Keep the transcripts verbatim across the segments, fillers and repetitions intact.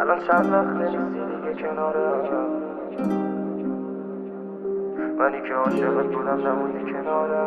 الان چند وقت نیستی دیگه کنارم، منی که عاشقت بودم نموندی کنارم.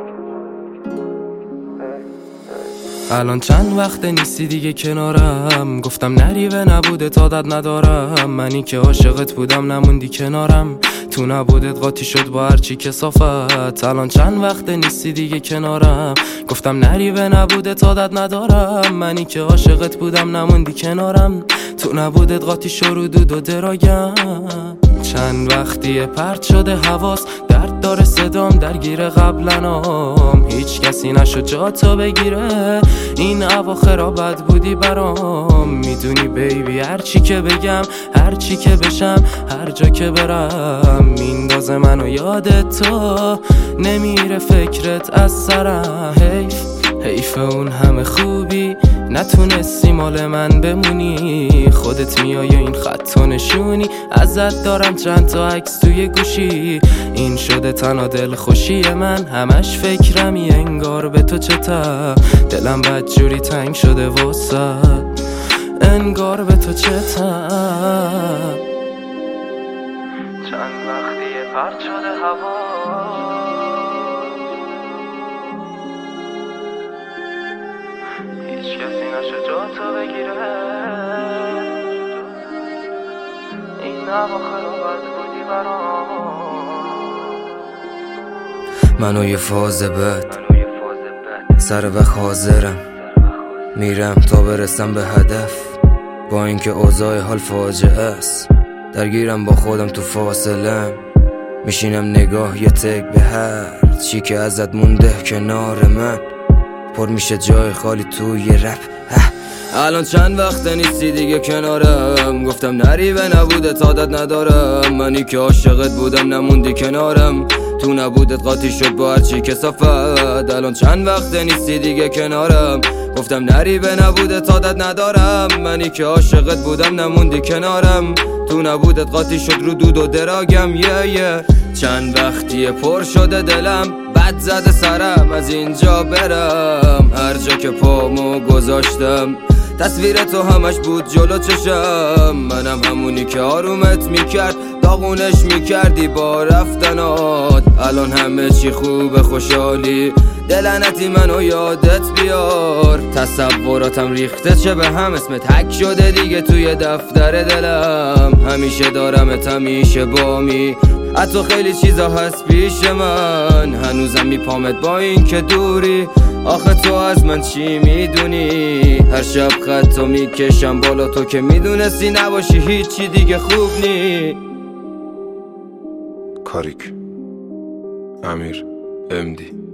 الان چند وقت نیستی دیگه کنارم، گفتم نری و نبوده تادت ندارم. منی که عاشقت بودم نموندی کنارم، تو نبودت قاطی شد با هرچی کثافت. الان چند وقت نیستی دیگه کنارم، گفتم نری و نبوده تادت ندارم. منی که عاشقت بودم نموندی کنارم، تو نبودت قاطی شد رو دود و دراگم. چند وقتیه پرت شده حواس، درد داره صدام درگیر قبلنام. هیچ کسی نشد جاتو بگیره، این اواخرا بد بودی برام. میدونی بیبی هرچی که بگم، هرچی که بشم، هر جا که برم میندازه منو یاد تو، نمیره فکرت از سرم. حیف حیف اون همه خوبی نتونستی مال من بمونی. خودت میای این خط و نشونی، ازت دارم چند تا عکس توی گوشی. این شده تنها دل خوشی من، همش فکرمی انگار به تو چتا. دلم بد جوری تنگ شده واسه، انگار به تو چتا. چند وقتیه پرت شده هوا، هیچ کسی نشه جاتو بگیره. این اواخرا بد بودی برام. منو یه فاز بد سر وقت حاضرم، میرم تا برسم به هدف. با اینکه اوضاع حال فاجعه است، درگیرم با خودم تو فاصلم. میشینم نگاه یه تک به هر چی که ازت مونده کنار من. پر میشه جای خالی توی رپ. الان چند وقت نیستی دیگه کنارم، گفتم نری و نبوده تادت ندارم. منی که عاشقت بودم نموندی کنارم، تو نبودت قاطی شد با هرچی کثافت. الان چند وقت نیستی دیگه کنارم، گفتم نری و نبوده تادت ندارم. منی که عاشقت بودم نموندی کنارم، تو نبودت قاطی شد رو دود و دراگم. یه yeah, yeah. چند وقتیه پر شده دلم، بد زده سرم از اینجا برم. هر جا که پامو گذاشتم تصویر تو همش بود جلو چشم. منم همونی که آرومت میکرد، داغونش میکردی با رفتنات. الان همه چی خوبه خوشحالی، دلنتی منو یادت بیار. تصوراتم ریخته چه به هم، اسمت حک شده دیگه توی دفتر دلم. همیشه دارمت همیشه بامی، حتی خیلی چیزا هست پیش من. هنوزم میپامت با این که دوری، آخه تو از من چی میدونی؟ هر شب خطا میکشم بالا، تو که میدونستی نباشی هیچی دیگه خوب نی. کاریک امیر امدی